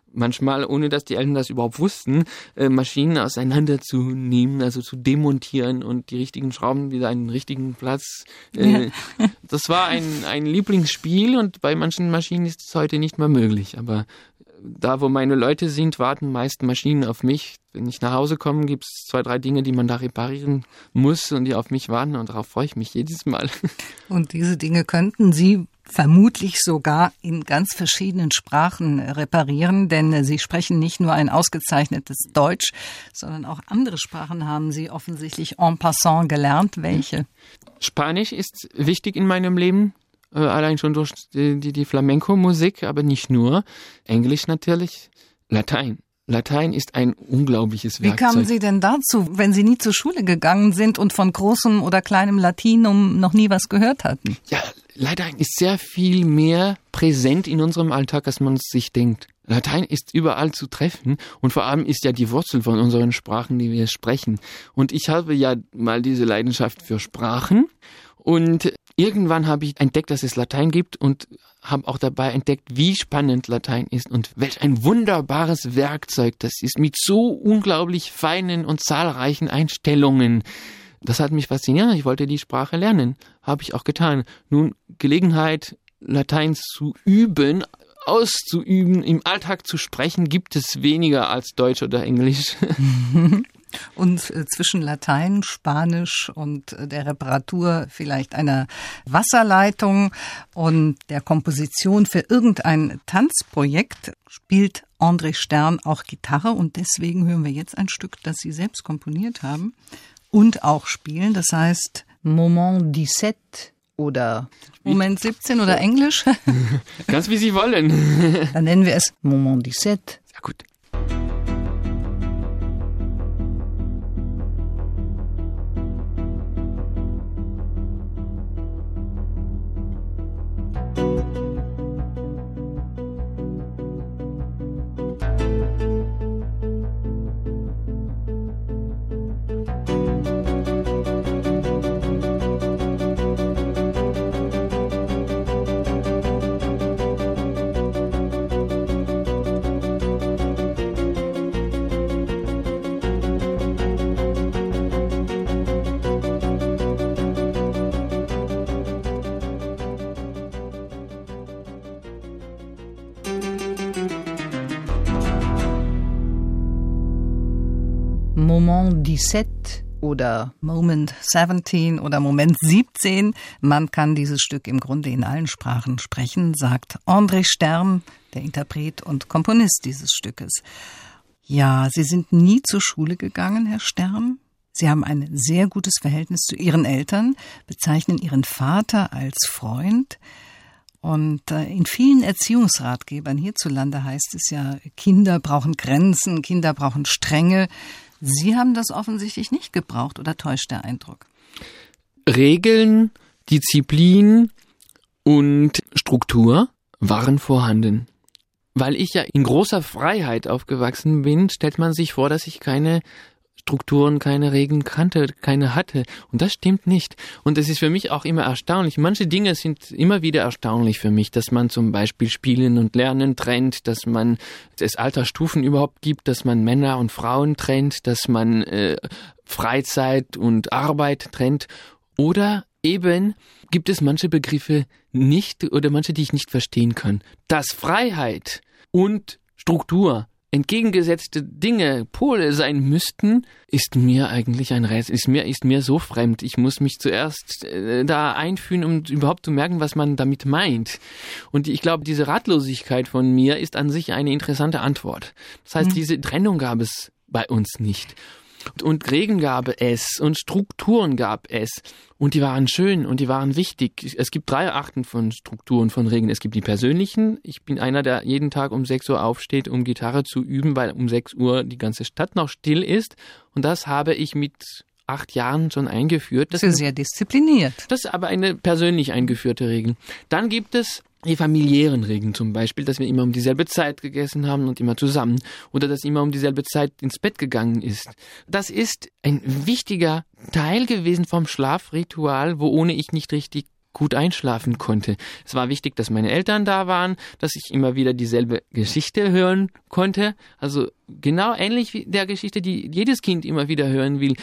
manchmal, ohne dass die Eltern das überhaupt wussten, Maschinen auseinanderzunehmen, also zu demontieren und die richtigen Schrauben wieder an den richtigen Platz. Das war ein Lieblingsspiel und bei manchen Maschinen ist es heute nicht mehr möglich. Aber da, wo meine Leute sind, warten meist Maschinen auf mich. Wenn ich nach Hause komme, gibt es 2, 3 Dinge, die man da reparieren muss und die auf mich warten und darauf freue ich mich jedes Mal. Und diese Dinge könnten Sie vermutlich sogar in ganz verschiedenen Sprachen reparieren, denn Sie sprechen nicht nur ein ausgezeichnetes Deutsch, sondern auch andere Sprachen haben Sie offensichtlich en passant gelernt. Welche? Spanisch ist wichtig in meinem Leben. Allein schon durch die Flamenco-Musik, aber nicht nur. Englisch natürlich. Latein. Latein ist ein unglaubliches Werkzeug. Wie kamen Sie denn dazu, wenn Sie nie zur Schule gegangen sind und von großem oder kleinem Latinum noch nie was gehört hatten? Ja, Latein ist sehr viel mehr präsent in unserem Alltag, als man es sich denkt. Latein ist überall zu treffen und vor allem ist ja die Wurzel von unseren Sprachen, die wir sprechen. Und ich habe ja mal diese Leidenschaft für Sprachen und irgendwann habe ich entdeckt, dass es Latein gibt und habe auch dabei entdeckt, wie spannend Latein ist und welch ein wunderbares Werkzeug das ist, mit so unglaublich feinen und zahlreichen Einstellungen. Das hat mich fasziniert, ich wollte die Sprache lernen, habe ich auch getan. Nun, Gelegenheit, Latein zu üben, auszuüben, im Alltag zu sprechen, gibt es weniger als Deutsch oder Englisch. Und zwischen Latein, Spanisch und der Reparatur vielleicht einer Wasserleitung und der Komposition für irgendein Tanzprojekt spielt André Stern auch Gitarre und deswegen hören wir jetzt ein Stück, das Sie selbst komponiert haben und auch spielen. Das heißt Moment 17 oder Moment 17 oder Englisch? Ganz wie Sie wollen. Dann nennen wir es Moment 17. Sehr gut. Moment 17 oder Moment 17 oder Moment 17. Man kann dieses Stück im Grunde in allen Sprachen sprechen, sagt André Stern, der Interpret und Komponist dieses Stückes. Ja, Sie sind nie zur Schule gegangen, Herr Stern. Sie haben ein sehr gutes Verhältnis zu Ihren Eltern, bezeichnen Ihren Vater als Freund. Und in vielen Erziehungsratgebern hierzulande heißt es ja, Kinder brauchen Grenzen, Kinder brauchen Strenge. Sie haben das offensichtlich nicht gebraucht, oder täuscht der Eindruck? Regeln, Disziplin und Struktur waren vorhanden. Weil ich ja in großer Freiheit aufgewachsen bin, stellt man sich vor, dass ich keine Strukturen, keine Regeln kannte, keine hatte. Und das stimmt nicht. Und es ist für mich auch immer erstaunlich. Manche Dinge sind immer wieder erstaunlich für mich, dass man zum Beispiel Spielen und Lernen trennt, dass man es Altersstufen überhaupt gibt, dass man Männer und Frauen trennt, dass man Freizeit und Arbeit trennt. Oder eben gibt es manche Begriffe nicht oder manche, die ich nicht verstehen kann. Dass Freiheit und Struktur entgegengesetzte Dinge, Pole sein müssten, ist mir eigentlich ein Rätsel, ist mir so fremd. Ich muss mich zuerst da einfühlen, um überhaupt zu merken, was man damit meint. Und ich glaube, diese Ratlosigkeit von mir ist an sich eine interessante Antwort. Das heißt, diese Trennung gab es bei uns nicht. Und Regeln gab es und Strukturen gab es und die waren schön und die waren wichtig. Es gibt 3 Arten von Strukturen, von Regeln. Es gibt die persönlichen. Ich bin einer, der jeden Tag um 6 Uhr aufsteht, um Gitarre zu üben, weil um 6 Uhr die ganze Stadt noch still ist. Und das habe ich mit 8 Jahren schon eingeführt. Das ist sehr diszipliniert. Das ist aber eine persönlich eingeführte Regel. Dann gibt es die familiären Regeln zum Beispiel, dass wir immer um dieselbe Zeit gegessen haben und immer zusammen oder dass immer um dieselbe Zeit ins Bett gegangen ist. Das ist ein wichtiger Teil gewesen vom Schlafritual, wo ohne ich nicht richtig gut einschlafen konnte. Es war wichtig, dass meine Eltern da waren, dass ich immer wieder dieselbe Geschichte hören konnte. Also genau ähnlich wie der Geschichte, die jedes Kind immer wieder hören will,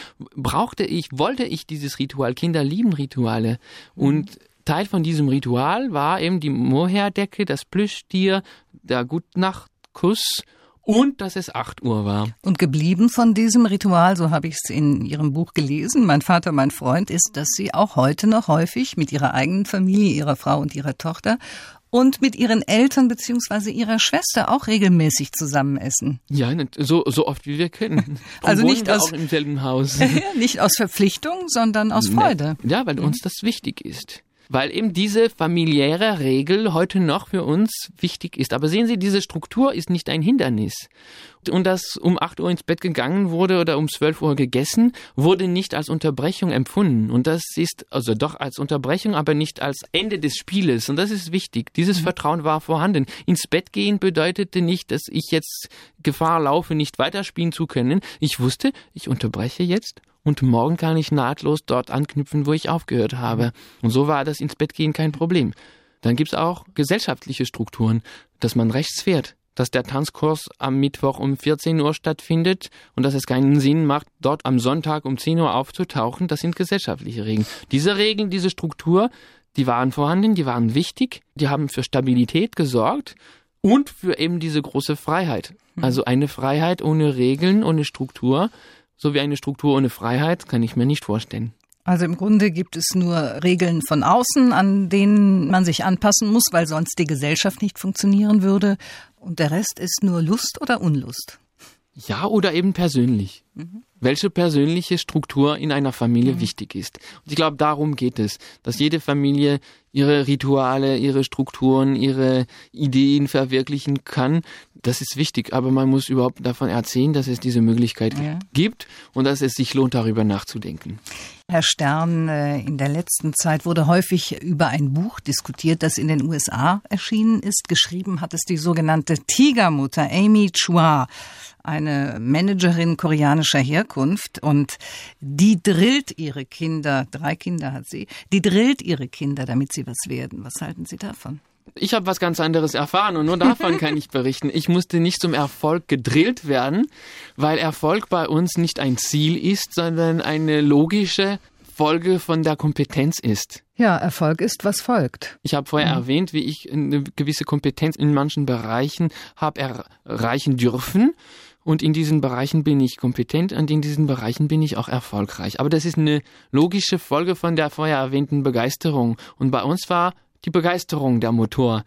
wollte ich dieses Ritual. Kinder lieben Rituale. Und Teil von diesem Ritual war eben die Moherdecke, das Plüschtier, der Gutnachtkuss und dass es 8 Uhr war. Und geblieben von diesem Ritual, so habe ich es in Ihrem Buch gelesen, Mein Vater, mein Freund, ist, dass Sie auch heute noch häufig mit Ihrer eigenen Familie, Ihrer Frau und Ihrer Tochter und mit Ihren Eltern bzw. Ihrer Schwester auch regelmäßig zusammen essen. Ja, so oft wie wir können. Also nicht auch im selben Haus. Nicht aus Verpflichtung, sondern aus Freude. Ja, weil uns das wichtig ist. Weil eben diese familiäre Regel heute noch für uns wichtig ist. Aber sehen Sie, diese Struktur ist nicht ein Hindernis. Und dass um 8 Uhr ins Bett gegangen wurde oder um 12 Uhr gegessen, wurde nicht als Unterbrechung empfunden. Und das ist also doch als Unterbrechung, aber nicht als Ende des Spieles. Und das ist wichtig. Dieses Vertrauen war vorhanden. Ins Bett gehen bedeutete nicht, dass ich jetzt Gefahr laufe, nicht weiterspielen zu können. Ich wusste, ich unterbreche jetzt. Und morgen kann ich nahtlos dort anknüpfen, wo ich aufgehört habe. Und so war das ins Bett gehen kein Problem. Dann gibt's auch gesellschaftliche Strukturen, dass man rechts fährt, dass der Tanzkurs am Mittwoch um 14 Uhr stattfindet und dass es keinen Sinn macht, dort am Sonntag um 10 Uhr aufzutauchen. Das sind gesellschaftliche Regeln. Diese Regeln, diese Struktur, die waren vorhanden, die waren wichtig, die haben für Stabilität gesorgt und für eben diese große Freiheit. Also eine Freiheit ohne Regeln, ohne Struktur. So wie eine Struktur ohne Freiheit kann ich mir nicht vorstellen. Also im Grunde gibt es nur Regeln von außen, an denen man sich anpassen muss, weil sonst die Gesellschaft nicht funktionieren würde. Und der Rest ist nur Lust oder Unlust. Ja, oder eben persönlich. Welche persönliche Struktur in einer Familie wichtig ist. Und ich glaube, darum geht es, dass jede Familie ihre Rituale, ihre Strukturen, ihre Ideen verwirklichen kann. Das ist wichtig, aber man muss überhaupt davon erzählen, dass es diese Möglichkeit gibt und dass es sich lohnt, darüber nachzudenken. Herr Stern, in der letzten Zeit wurde häufig über ein Buch diskutiert, das in den USA erschienen ist. Geschrieben hat es die sogenannte Tigermutter Amy Chua, eine Managerin koreanischer Herkunft, und die drillt ihre Kinder, 3 Kinder hat sie, die drillt ihre Kinder, damit sie was werden. Was halten Sie davon? Ich habe was ganz anderes erfahren und nur davon kann ich berichten. Ich musste nicht zum Erfolg gedrillt werden, weil Erfolg bei uns nicht ein Ziel ist, sondern eine logische Folge von der Kompetenz ist. Ja, Erfolg ist, was folgt. Ich habe vorher erwähnt, wie ich eine gewisse Kompetenz in manchen Bereichen habe erreichen dürfen. Und in diesen Bereichen bin ich kompetent und in diesen Bereichen bin ich auch erfolgreich. Aber das ist eine logische Folge von der vorher erwähnten Begeisterung. Und bei uns war die Begeisterung der Motor.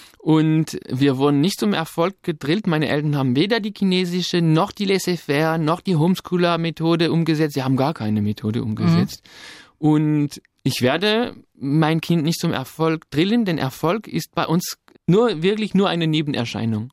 Und wir wurden nicht zum Erfolg gedrillt. Meine Eltern haben weder die chinesische, noch die Laissez-faire, noch die Homeschooler-Methode umgesetzt. Sie haben gar keine Methode umgesetzt. Und ich werde mein Kind nicht zum Erfolg drillen, denn Erfolg ist bei uns wirklich nur eine Nebenerscheinung.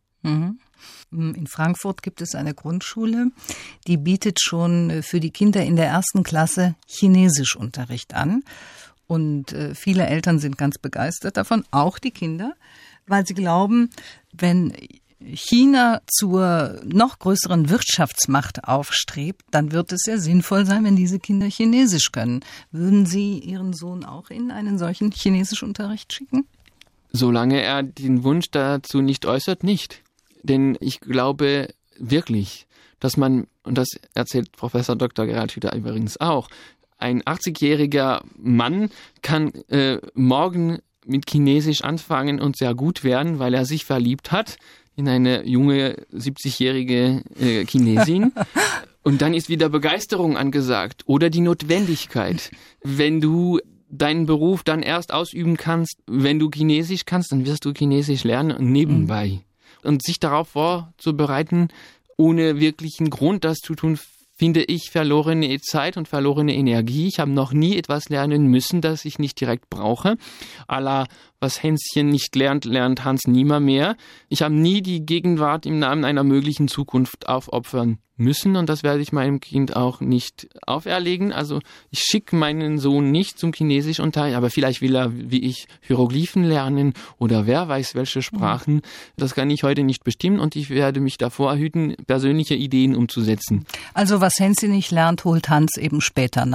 In Frankfurt gibt es eine Grundschule, die bietet schon für die Kinder in der 1. Klasse Chinesischunterricht an. Und viele Eltern sind ganz begeistert davon, auch die Kinder, weil sie glauben, wenn China zur noch größeren Wirtschaftsmacht aufstrebt, dann wird es sehr sinnvoll sein, wenn diese Kinder Chinesisch können. Würden Sie Ihren Sohn auch in einen solchen Chinesischunterricht schicken? Solange er den Wunsch dazu nicht äußert, nicht. Denn ich glaube wirklich, dass man, und das erzählt Professor Dr. Gerald Hüther übrigens auch, ein 80-jähriger Mann kann morgen mit Chinesisch anfangen und sehr gut werden, weil er sich verliebt hat in eine junge 70-jährige Chinesin. Und dann ist wieder Begeisterung angesagt oder die Notwendigkeit. Wenn du deinen Beruf dann erst ausüben kannst, wenn du Chinesisch kannst, dann wirst du Chinesisch lernen nebenbei. Und sich darauf vorzubereiten, ohne wirklichen Grund das zu tun, finde ich verlorene Zeit und verlorene Energie. Ich habe noch nie etwas lernen müssen, das ich nicht direkt brauche. À la, was Hänschen nicht lernt, lernt Hans nimmer mehr. Ich habe nie die Gegenwart im Namen einer möglichen Zukunft aufopfern müssen und das werde ich meinem Kind auch nicht auferlegen. Also ich schicke meinen Sohn nicht zum Chinesischunterricht, aber vielleicht will er, wie ich, Hieroglyphen lernen oder wer weiß welche Sprachen. Das kann ich heute nicht bestimmen und ich werde mich davor hüten, persönliche Ideen umzusetzen. Also was Hänschen nicht lernt, holt Hans eben später nach.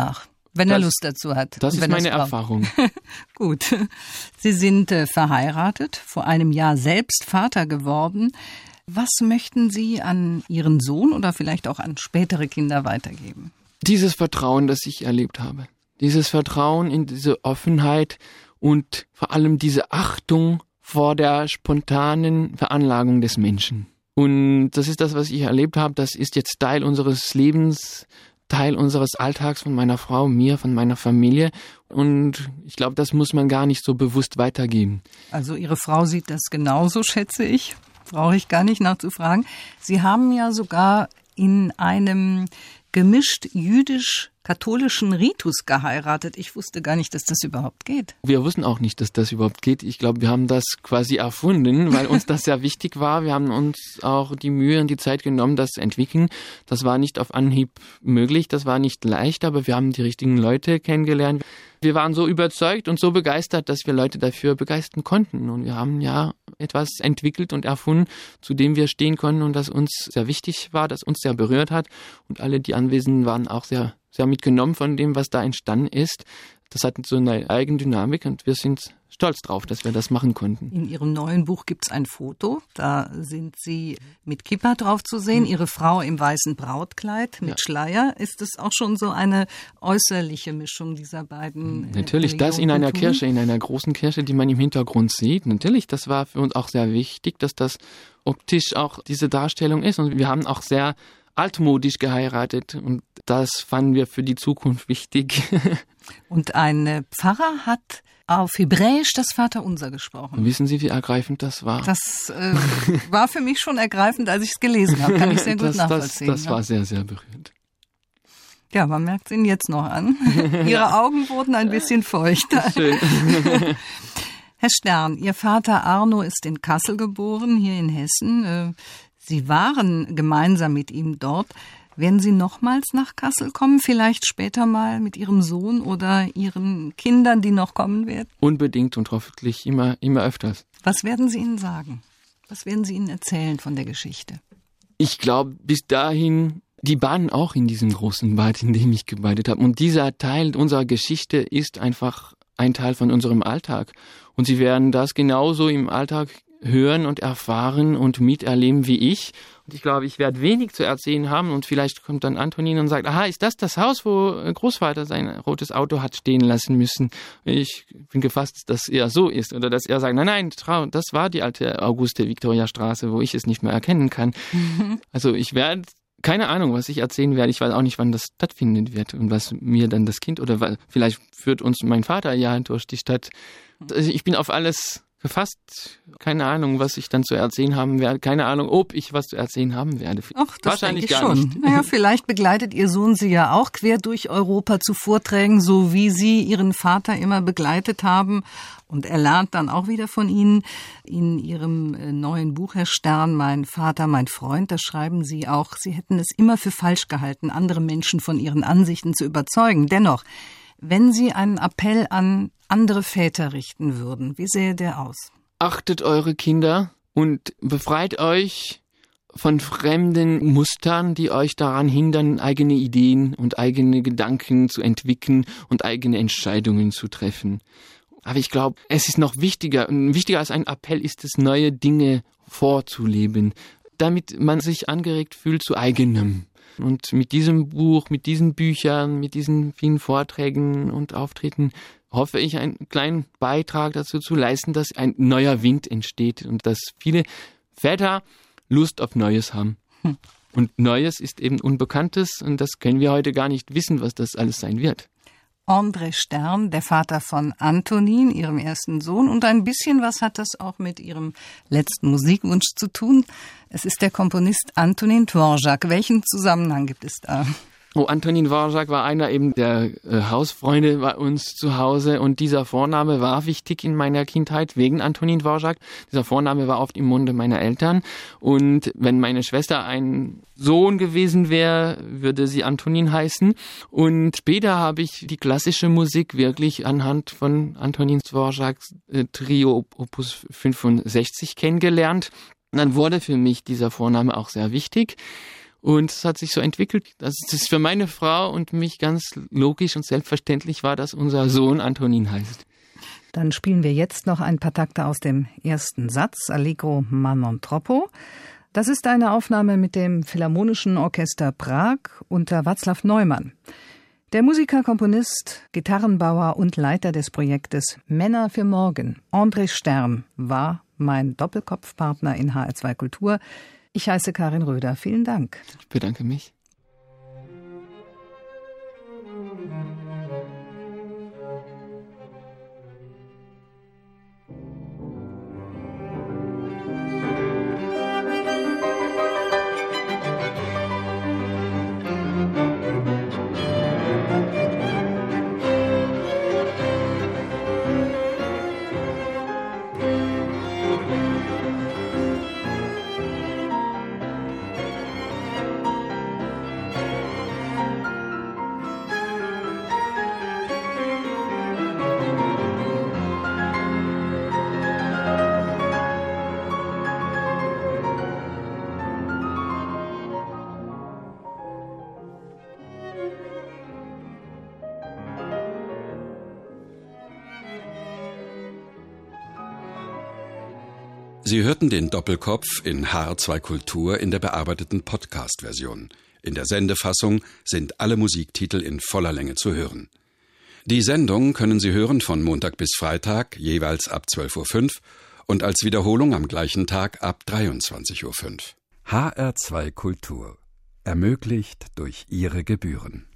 Wenn er Lust dazu hat. Das ist meine Erfahrung. Gut. Sie sind verheiratet, vor einem Jahr selbst Vater geworden. Was möchten Sie an Ihren Sohn oder vielleicht auch an spätere Kinder weitergeben? Dieses Vertrauen, das ich erlebt habe. Dieses Vertrauen in diese Offenheit und vor allem diese Achtung vor der spontanen Veranlagung des Menschen. Und das ist das, was ich erlebt habe. Das ist jetzt Teil unseres Lebens, Teil unseres Alltags, von meiner Frau, mir, von meiner Familie. Und ich glaube, das muss man gar nicht so bewusst weitergeben. Also Ihre Frau sieht das genauso, schätze ich. Brauche ich gar nicht nachzufragen. Sie haben ja sogar in einem gemischt jüdisch-katholischen Ritus geheiratet. Ich wusste gar nicht, dass das überhaupt geht. Wir wussten auch nicht, dass das überhaupt geht. Ich glaube, wir haben das quasi erfunden, weil uns das sehr wichtig war. Wir haben uns auch die Mühe und die Zeit genommen, das zu entwickeln. Das war nicht auf Anhieb möglich, das war nicht leicht, aber wir haben die richtigen Leute kennengelernt. Wir waren so überzeugt und so begeistert, dass wir Leute dafür begeistern konnten. Und wir haben ja etwas entwickelt und erfunden, zu dem wir stehen konnten und das uns sehr wichtig war, das uns sehr berührt hat. Und alle, die Anwesenden, waren auch sehr, sehr mitgenommen von dem, was da entstanden ist. Das hat so eine eigene Dynamik und wir sind stolz drauf, dass wir das machen konnten. In Ihrem neuen Buch gibt's ein Foto. Da sind Sie mit Kippa drauf zu sehen, Ihre Frau im weißen Brautkleid mit Schleier. Ist das auch schon so eine äußerliche Mischung dieser beiden? Natürlich, das in einer Kirche, in einer großen Kirche, die man im Hintergrund sieht. Natürlich, das war für uns auch sehr wichtig, dass das optisch auch diese Darstellung ist. Und wir haben auch sehr altmodisch geheiratet und das fanden wir für die Zukunft wichtig. Und ein Pfarrer hat auf Hebräisch das Vaterunser gesprochen. Wissen Sie, wie ergreifend das war? Das war für mich schon ergreifend, als ich es gelesen habe. Kann ich sehr gut nachvollziehen. Das war sehr, sehr berührend. Ja, man merkt es Ihnen jetzt noch an. Ihre Augen wurden ein bisschen feuchter. Schön. Herr Stern, Ihr Vater Arno ist in Kassel geboren, hier in Hessen. Sie waren gemeinsam mit ihm dort. Werden Sie nochmals nach Kassel kommen? Vielleicht später mal mit Ihrem Sohn oder Ihren Kindern, die noch kommen werden? Unbedingt und hoffentlich immer öfters. Was werden Sie ihnen sagen? Was werden Sie ihnen erzählen von der Geschichte? Ich glaube, bis dahin, die baden auch in diesem großen Bad, in dem ich gebadet habe. Und dieser Teil unserer Geschichte ist einfach ein Teil von unserem Alltag. Und sie werden das genauso im Alltag hören und erfahren und miterleben wie ich. Und ich glaube, ich werde wenig zu erzählen haben und vielleicht kommt dann Antonin und sagt, aha, ist das Haus, wo Großvater sein rotes Auto hat stehen lassen müssen? Ich bin gefasst, dass er so ist oder dass er sagt, nein, das war die alte Auguste-Victoria-Straße, wo ich es nicht mehr erkennen kann. Also ich werde keine Ahnung, was ich erzählen werde. Ich weiß auch nicht, wann das stattfinden wird und was mir dann das Kind oder vielleicht führt uns mein Vater ja durch die Stadt. Also ich bin auf alles gefasst. Keine Ahnung, was ich dann zu erzählen haben werde. Keine Ahnung, ob ich was zu erzählen haben werde. Ach, das wahrscheinlich denke ich gar schon. nicht. Naja, vielleicht begleitet Ihr Sohn Sie ja auch quer durch Europa zu Vorträgen, so wie Sie Ihren Vater immer begleitet haben. Und er lernt dann auch wieder von Ihnen. In Ihrem neuen Buch, Herr Stern, Mein Vater, mein Freund, da schreiben Sie auch, Sie hätten es immer für falsch gehalten, andere Menschen von ihren Ansichten zu überzeugen. Dennoch, wenn Sie einen Appell an andere Väter richten würden, wie sähe der aus? Achtet eure Kinder und befreit euch von fremden Mustern, die euch daran hindern, eigene Ideen und eigene Gedanken zu entwickeln und eigene Entscheidungen zu treffen. Aber ich glaube, es ist noch wichtiger als ein Appell ist es, neue Dinge vorzuleben, damit man sich angeregt fühlt zu eigenem. Und mit diesem Buch, mit diesen Büchern, mit diesen vielen Vorträgen und Auftritten hoffe ich, einen kleinen Beitrag dazu zu leisten, dass ein neuer Wind entsteht und dass viele Väter Lust auf Neues haben. Und Neues ist eben Unbekanntes und das können wir heute gar nicht wissen, was das alles sein wird. André Stern, der Vater von Antonin, Ihrem ersten Sohn. Und ein bisschen was hat das auch mit Ihrem letzten Musikwunsch zu tun. Es ist der Komponist Antonin Dvorak. Welchen Zusammenhang gibt es da? Antonin Dvorak war einer eben der Hausfreunde bei uns zu Hause und dieser Vorname war wichtig in meiner Kindheit wegen Antonin Dvorak. Dieser Vorname war oft im Munde meiner Eltern und wenn meine Schwester ein Sohn gewesen wäre, würde sie Antonin heißen. Und später habe ich die klassische Musik wirklich anhand von Antonin Dvoraks Trio Opus 65 kennengelernt. Und dann wurde für mich dieser Vorname auch sehr wichtig. Und es hat sich so entwickelt, dass es für meine Frau und mich ganz logisch und selbstverständlich war, dass unser Sohn Antonin heißt. Dann spielen wir jetzt noch ein paar Takte aus dem ersten Satz, Allegro ma non troppo. Das ist eine Aufnahme mit dem Philharmonischen Orchester Prag unter Václav Neumann. Der Musiker, Komponist, Gitarrenbauer und Leiter des Projektes Männer für Morgen, André Stern, war mein Doppelkopfpartner in HR2 Kultur. Ich heiße Karin Röder. Vielen Dank. Ich bedanke mich. Sie hörten den Doppelkopf in HR2 Kultur in der bearbeiteten Podcast-Version. In der Sendefassung sind alle Musiktitel in voller Länge zu hören. Die Sendung können Sie hören von Montag bis Freitag, jeweils ab 12.05 Uhr und als Wiederholung am gleichen Tag ab 23.05 Uhr. HR2 Kultur. Ermöglicht durch Ihre Gebühren.